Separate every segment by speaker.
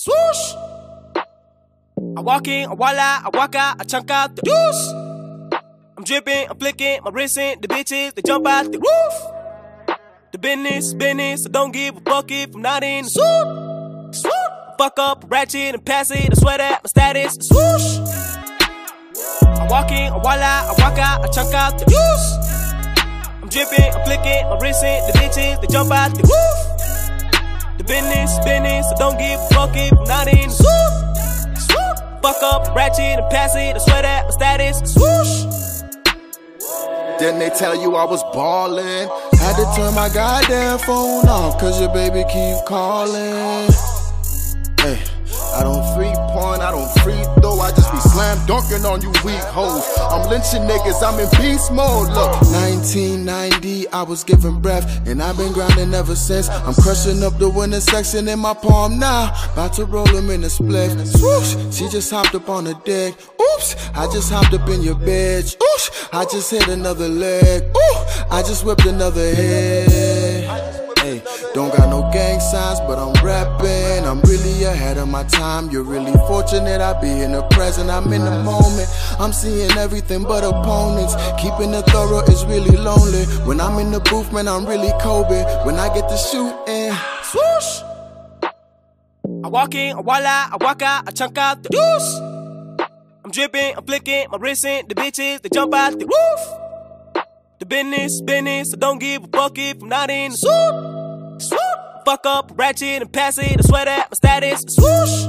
Speaker 1: Swoosh! I walk in, I walk out, I walk out, I chunk out the deuce. I'm dripping, I'm flicking, my wrist in, the bitches, they jump out the roof. The business, I don't give a fuck if I'm not in the suit. Swoop! Fuck up, ratchet and pass it, I swear that my status, swoosh! I walk in, I walk out, I chunk out the deuce. I'm dripping, I'm flicking, my wrist in, the bitches, they jump out the roof. The business, I don't give a fuck if I'm not in the suit. Fuck up, ratchet and pass it, I swear that my status, swoosh.
Speaker 2: Didn't they tell you I was ballin'? Had to turn my goddamn phone off, cause your baby keep calling. Hey, I don't free porn, I don't free throw, I just be slam dunking on you weak hoes. I'm lynching niggas, I'm in beast mode, look. 1990, I was giving breath, and I've been grinding ever since. I'm crushing up the winter section in my palm now, about to roll him in a split. Swoosh, she just hopped up on the deck. Oops, I just hopped up in your bed. Oosh, I just hit another leg. Ooh, I just whipped another head. Hey, don't got no gang signs, but I'm rapping. I'm really ahead of my time. You're really fortunate I be in the present. I'm in the moment. I'm seeing everything but opponents. Keeping it thorough is really lonely. When I'm in the booth, man, I'm really Kobe. When I get to shooting,
Speaker 1: swoosh! I walk in, I walk out, I chunk out the deuce. I'm dripping, I'm flicking, my wrist in, the bitches, they jump out the roof. The business, I don't give a fuck if I'm not in the suit. Swoop! Fuck up, ratchet and pass it, I swear that my status, swoosh!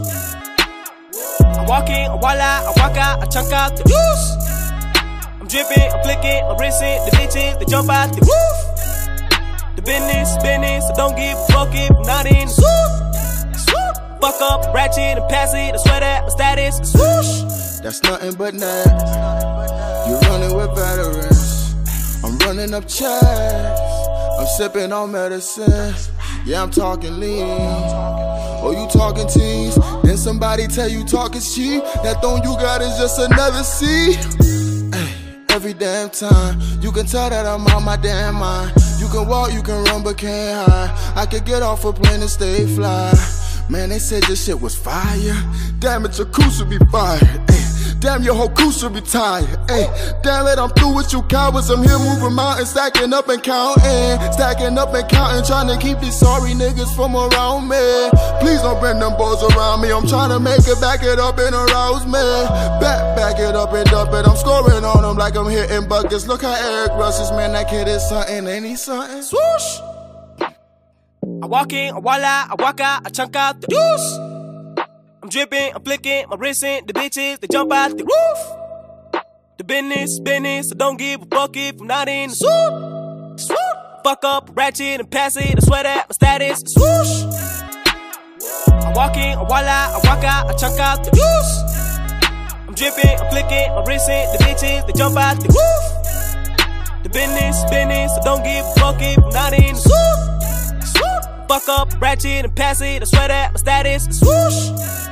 Speaker 1: I walk in, I walk out, I chunk out the deuce. I'm dripping, I'm flicking, my wrist in, the bitches, they jump out the roof. The business, I don't give a fuck if I'm not in the suit. Swoop! Fuck up, ratchet and pass it, I swear that my status, swoosh!
Speaker 2: That's nothing but net. You running with veterans. I'm running up checks. I'm sipping on medicine. Yeah, I'm talking lean. Oh, you talking teens. Then somebody tell you talk is cheap. That thong you got is just another C. Every damn time, you can tell that I'm on my damn mind. You can walk, you can run, but can't hide. I could get off a plane and stay fly. Man, they said this shit was fire. Damn it, your cool should be fired. Damn, your whole crew should be tired. Ay, damn it, I'm through with you cowards. I'm here moving mountains, stacking up and counting. Stacking up and counting, trying to keep these sorry niggas from around me. Please don't bring them boys around me. I'm trying to make it, back it up and arouse me. Back it up and dump it. I'm scoring on them like I'm hitting buckets. Look how Eric rushes, man, that kid is something. Ain't he something?
Speaker 1: Swoosh! I walk in, I walk out, I chunk out the deuce. I'm dripping, I'm flicking, my wrist in, the bitches, they jump out the roof. The business, I don't give a fuck if I'm not in the suit. Swoop! Fuck up, ratchet and pass it, I swear that my status, swoosh! I walk in, I walk out, I chunk out the deuce. I'm dripping, I'm flicking, my wrist in, the bitches, they jump out the roof. The business, I don't give a fuck if I'm not in the suit. Swoop! Fuck up, ratchet and pass it, I swear that my status, swoosh!